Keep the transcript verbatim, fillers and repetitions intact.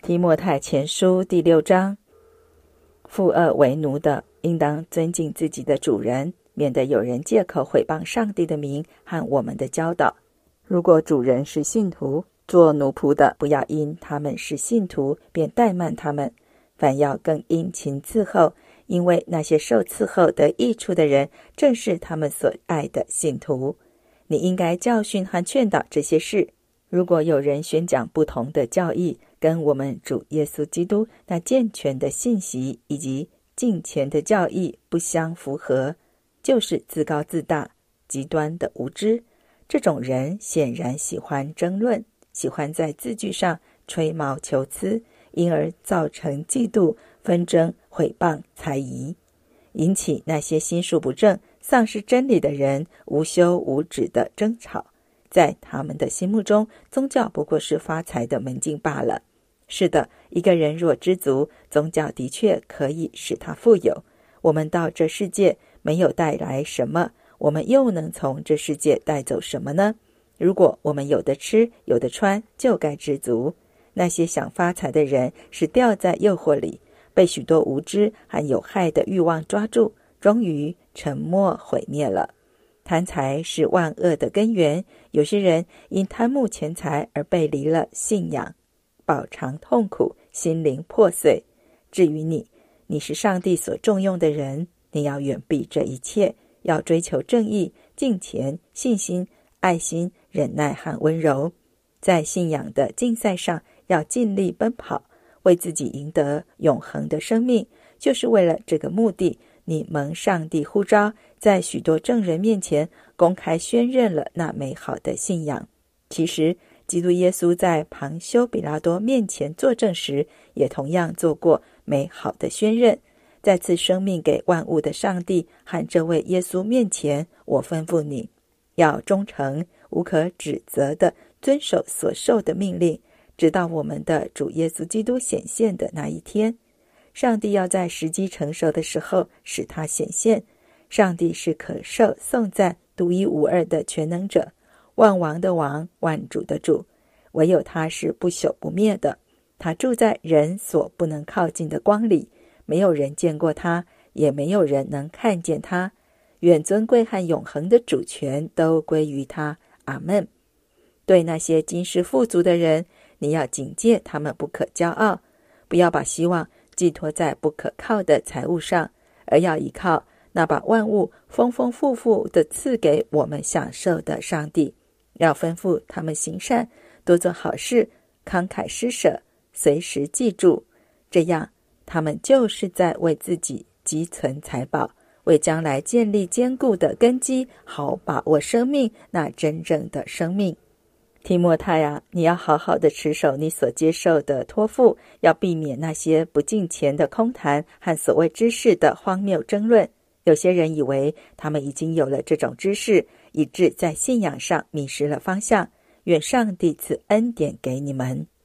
提摩太前书第六章，负恶为奴的，应当尊敬自己的主人，免得有人借口毁谤上帝的名和我们的教导。如果主人是信徒，做奴仆的不要因他们是信徒便怠慢他们，反要更殷勤伺候，因为那些受伺候得益处的人，正是他们所爱的信徒。你应该教训和劝导这些事。如果有人宣讲不同的教义，跟我们主耶稣基督那健全的信息以及敬虔的教义不相符合，就是自高自大、极端的无知。这种人显然喜欢争论，喜欢在字句上吹毛求疵，因而造成嫉妒、纷争、毁谤、猜疑，引起那些心术不正、丧失真理的人无休无止的争吵。在他们的心目中，宗教不过是发财的门径罢了。是的，一个人若知足，宗教的确可以使他富有。我们到这世界没有带来什么，我们又能从这世界带走什么呢？如果我们有的吃，有的穿，就该知足。那些想发财的人是掉在诱惑里，被许多无知和有害的欲望抓住，终于沉没毁灭了。贪财是万恶的根源，有些人因贪慕钱财而背离了信仰，饱尝痛苦，心灵破碎。至于你，你是上帝所重用的人，你要远避这一切，要追求正义、敬虔、信心、爱心、忍耐和温柔。在信仰的竞赛上，要尽力奔跑，为自己赢得永恒的生命。就是为了这个目的，你蒙上帝呼召，在许多证人面前公开宣认了那美好的信仰。其实基督耶稣在庞修比拉多面前作证时，也同样做过美好的宣认。在赐生命给万物的上帝和这位耶稣面前，我吩咐你，要忠诚无可指责地遵守所受的命令，直到我们的主耶稣基督显现的那一天。上帝要在时机成熟的时候使他显现。上帝是可受颂赞、独一无二的全能者，万王的王，万主的主，唯有他是不朽不灭的。他住在人所不能靠近的光里，没有人见过他，也没有人能看见他。愿尊贵和永恒的主权都归于他。阿们。对那些今世富足的人，你要警戒他们不可骄傲，不要把希望寄托在不可靠的财物上，而要依靠那把万物丰丰富富地赐给我们享受的上帝。要吩咐他们行善，多做好事，慷慨施舍，随时记住，这样他们就是在为自己积存财宝，为将来建立坚固的根基，好把握生命，那真正的生命。提摩太啊，你要好好的持守你所接受的托付，要避免那些不敬虔的空谈和所谓知识的荒谬争论。有些人以为他们已经有了这种知识，以致在信仰上迷失了方向。愿上帝赐恩典给你们。